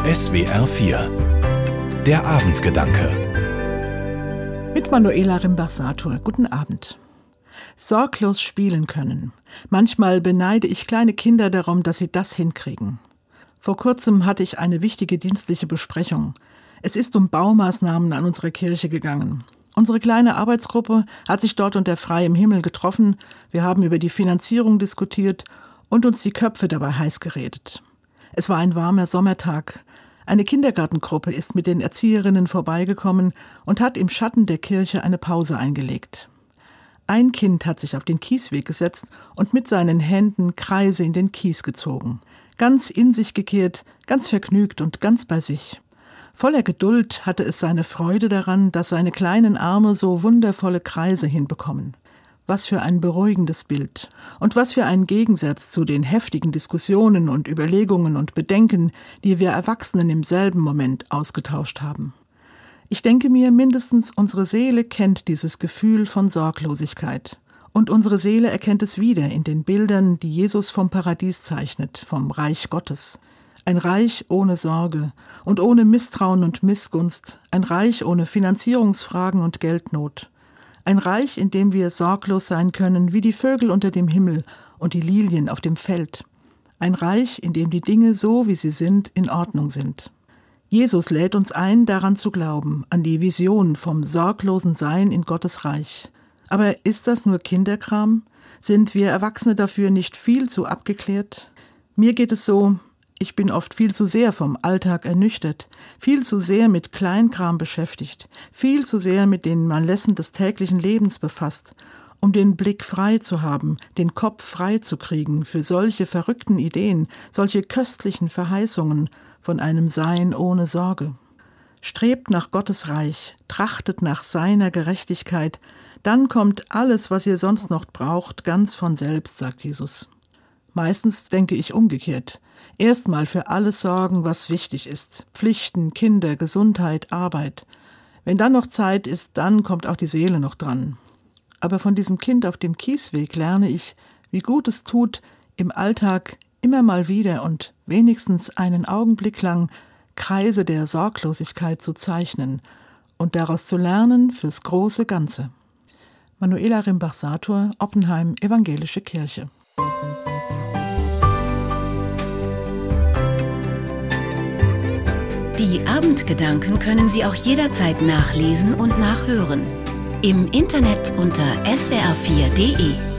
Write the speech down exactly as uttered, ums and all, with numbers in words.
S W R vier. Der Abendgedanke. Mit Manuela Rimbach-Sator. Guten Abend. Sorglos spielen können. Manchmal beneide ich kleine Kinder darum, dass sie das hinkriegen. Vor kurzem hatte ich eine wichtige dienstliche Besprechung. Es ist um Baumaßnahmen an unserer Kirche gegangen. Unsere kleine Arbeitsgruppe hat sich dort unter freiem Himmel getroffen. Wir haben über die Finanzierung diskutiert und uns die Köpfe dabei heiß geredet. Es war ein warmer Sommertag. Eine Kindergartengruppe ist mit den Erzieherinnen vorbeigekommen und hat im Schatten der Kirche eine Pause eingelegt. Ein Kind hat sich auf den Kiesweg gesetzt und mit seinen Händen Kreise in den Kies gezogen. Ganz in sich gekehrt, ganz vergnügt und ganz bei sich. Voller Geduld hatte es seine Freude daran, dass seine kleinen Arme so wundervolle Kreise hinbekommen. Was für ein beruhigendes Bild. Und was für ein Gegensatz zu den heftigen Diskussionen und Überlegungen und Bedenken, die wir Erwachsenen im selben Moment ausgetauscht haben. Ich denke mir, mindestens unsere Seele kennt dieses Gefühl von Sorglosigkeit. Und unsere Seele erkennt es wieder in den Bildern, die Jesus vom Paradies zeichnet, vom Reich Gottes. Ein Reich ohne Sorge und ohne Misstrauen und Missgunst, ein Reich ohne Finanzierungsfragen und Geldnot. Ein Reich, in dem wir sorglos sein können wie die Vögel unter dem Himmel und die Lilien auf dem Feld. Ein Reich, in dem die Dinge so, wie sie sind, in Ordnung sind. Jesus lädt uns ein, daran zu glauben, an die Vision vom sorglosen Sein in Gottes Reich. Aber ist das nur Kinderkram? Sind wir Erwachsene dafür nicht viel zu abgeklärt? Mir geht es so, ich bin oft viel zu sehr vom Alltag ernüchtert, viel zu sehr mit Kleinkram beschäftigt, viel zu sehr mit den Malessen des täglichen Lebens befasst, um den Blick frei zu haben, den Kopf frei zu kriegen für solche verrückten Ideen, solche köstlichen Verheißungen von einem Sein ohne Sorge. Strebt nach Gottes Reich, trachtet nach seiner Gerechtigkeit, dann kommt alles, was ihr sonst noch braucht, ganz von selbst, sagt Jesus. Meistens denke ich umgekehrt. Erstmal für alles sorgen, was wichtig ist. Pflichten, Kinder, Gesundheit, Arbeit. Wenn dann noch Zeit ist, dann kommt auch die Seele noch dran. Aber von diesem Kind auf dem Kiesweg lerne ich, wie gut es tut, im Alltag immer mal wieder und wenigstens einen Augenblick lang Kreise der Sorglosigkeit zu zeichnen und daraus zu lernen fürs große Ganze. Manuela Rimbach-Sator, Oppenheim, Evangelische Kirche. Die Abendgedanken können Sie auch jederzeit nachlesen und nachhören. Im Internet unter s w r vier punkt d e.